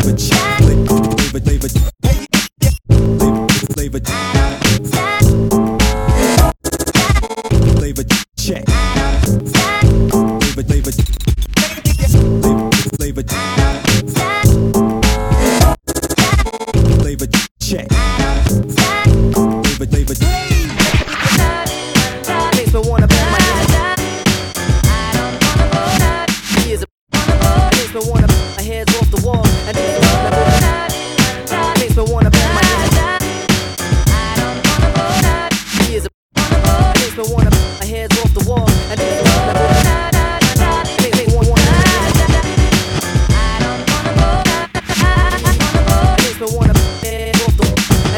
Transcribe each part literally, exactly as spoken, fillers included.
check. Check. Makes me wanna bang my head. He is a makes me wanna bang my head off the wall. And makes me wanna bang my head. He is a makes me wanna bang my head off the wall. And makes me wanna makes me wanna head off the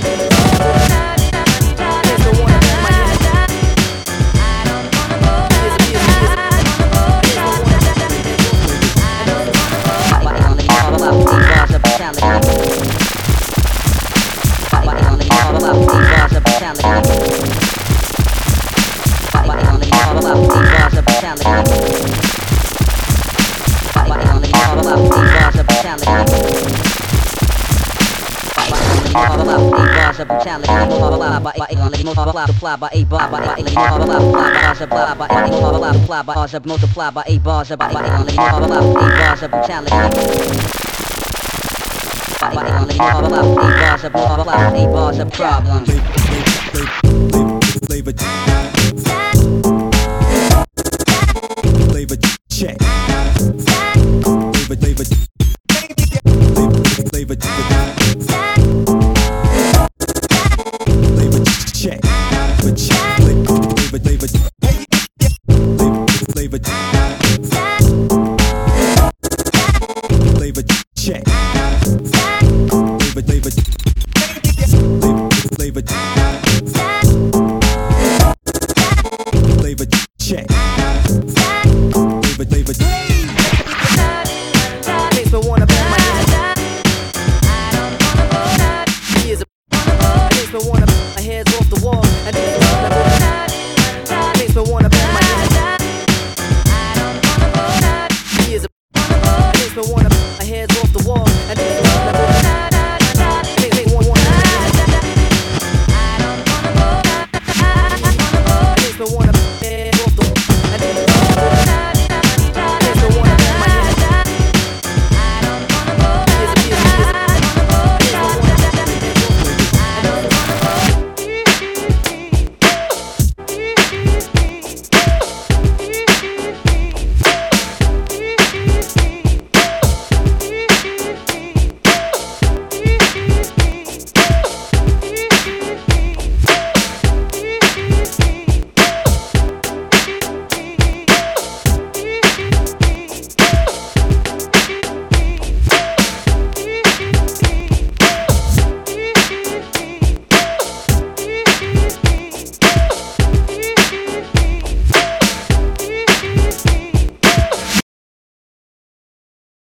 multiply by eight bars of body on the eight bars of brutality. Body on the eight bars of eight bars of problems. Flavor check. Flavor flavor flavor flavor check. Flavor flavor flavor flavor check.